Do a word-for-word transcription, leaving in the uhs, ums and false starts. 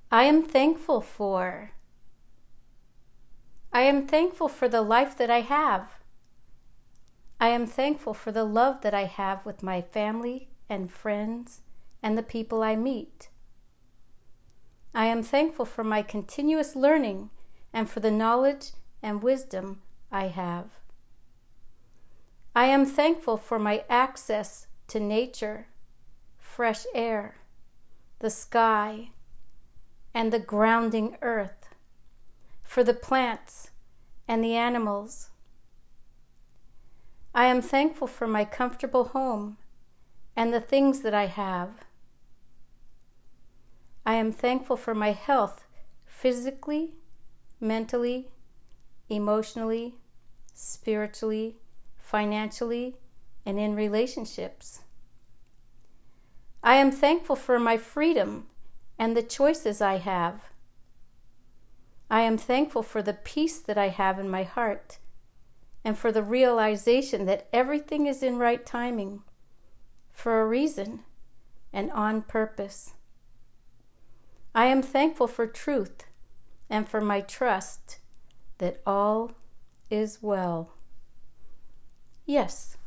I am thankful for. I am thankful for the life that I have. I am thankful for the love that I have with my family and friends and the people I meet. I am thankful for my continuous learning and for the knowledge and wisdom I have. I am thankful for my access to nature, fresh air, the sky, and the grounding earth, for the plants and the animals. I am thankful for my comfortable home and the things that I have. I am thankful for my health, physically, mentally, emotionally, spiritually, financially, and in relationships. I am thankful for my freedom and the choices I have. I am thankful for the peace that I have in my heart and for the realization that everything is in right timing, for a reason, and on purpose. I am thankful for truth and for my trust that all is well. Yes,